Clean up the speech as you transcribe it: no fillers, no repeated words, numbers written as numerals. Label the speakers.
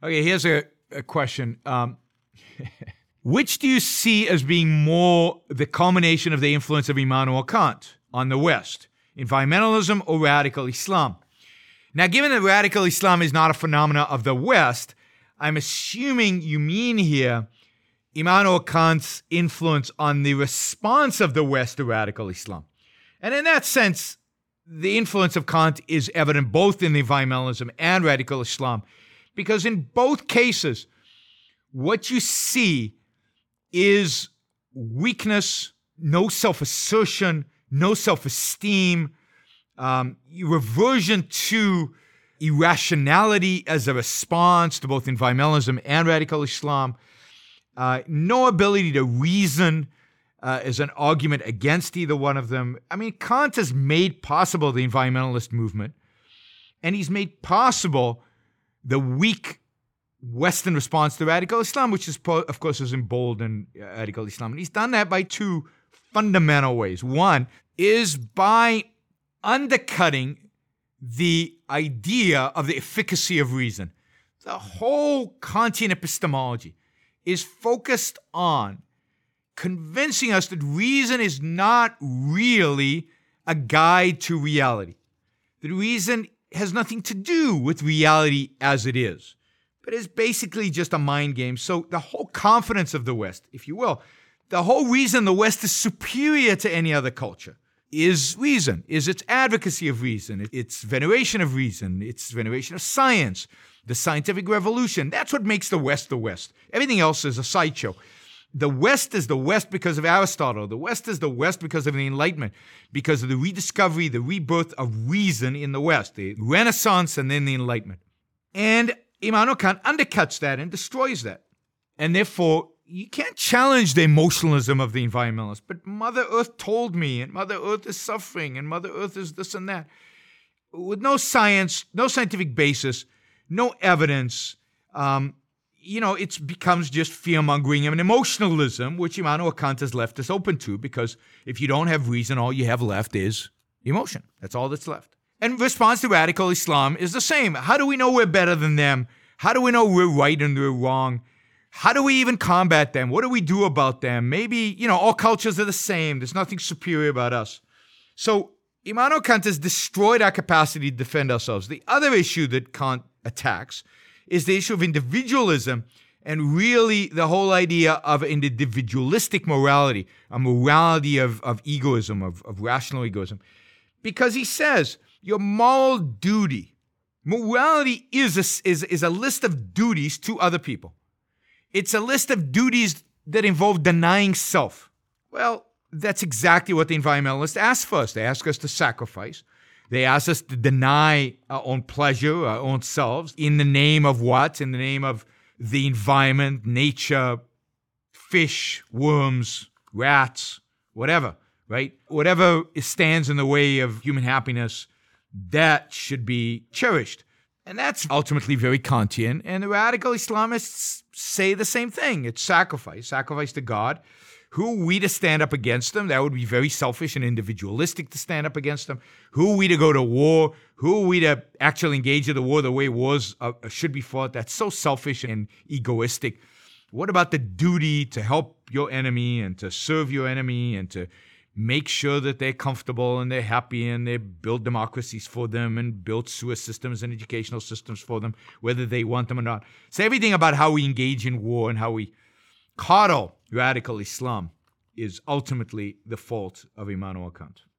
Speaker 1: Okay, here's a question. Which do you see as being more the culmination of the influence of Immanuel Kant on the West? Environmentalism or radical Islam? Now, given that radical Islam is not a phenomenon of the West, I'm assuming you mean here Immanuel Kant's influence on the response of the West to radical Islam. And in that sense, the influence of Kant is evident both in environmentalism and radical Islam, because in both cases, what you see is weakness, no self-assertion, no self-esteem, reversion to irrationality as a response to both environmentalism and radical Islam, no ability to reason as an argument against either one of them. I mean, Kant has made possible the environmentalist movement, and he's made possible the weak Western response to radical Islam, which is, of course, has emboldened radical Islam. And he's done that by two fundamental ways. One is by undercutting the idea of the efficacy of reason. The whole Kantian epistemology is focused on convincing us that reason is not really a guide to reality. That reason has nothing to do with reality as it is, but is basically just a mind game. So the whole confidence of the West, if you will, the whole reason the West is superior to any other culture is reason, is its advocacy of reason, its veneration of reason, its veneration of science, the scientific revolution. That's what makes the West the West. Everything else is a sideshow. The West is the West because of Aristotle. The West is the West because of the Enlightenment, because of the rediscovery, the rebirth of reason in the West, the Renaissance and then the Enlightenment. And Immanuel Kant undercuts that and destroys that. And therefore, you can't challenge the emotionalism of the environmentalists. But Mother Earth told me, and Mother Earth is suffering, and Mother Earth is this and that. With no science, no scientific basis, no evidence, it becomes just fear-mongering and emotionalism, which Immanuel Kant has left us open to, because if you don't have reason, all you have left is emotion. That's all that's left. And response to radical Islam is the same. How do we know we're better than them? How do we know we're right and we're wrong? How do we even combat them? What do we do about them? Maybe, all cultures are the same. There's nothing superior about us. So Immanuel Kant has destroyed our capacity to defend ourselves. The other issue that Kant attacks is the issue of individualism and really the whole idea of an individualistic morality, a morality of egoism, of rational egoism. Because he says your moral duty, morality is a list of duties to other people. It's a list of duties that involve denying self. Well, that's exactly what the environmentalists ask for us. They ask us to sacrifice. They ask us to deny our own pleasure, our own selves, in the name of what? In the name of the environment, nature, fish, worms, rats, whatever, right? Whatever stands in the way of human happiness, that should be cherished. And that's ultimately very Kantian. And the radical Islamists say the same thing. It's sacrifice to God. Who are we to stand up against them? That would be very selfish and individualistic to stand up against them. Who are we to go to war? Who are we to actually engage in the war the way wars should be fought? That's so selfish and egoistic. What about the duty to help your enemy and to serve your enemy and to make sure that they're comfortable and they're happy and they build democracies for them and build sewer systems and educational systems for them, whether they want them or not? So everything about how we engage in war and how we coddle radical Islam is ultimately the fault of Immanuel Kant.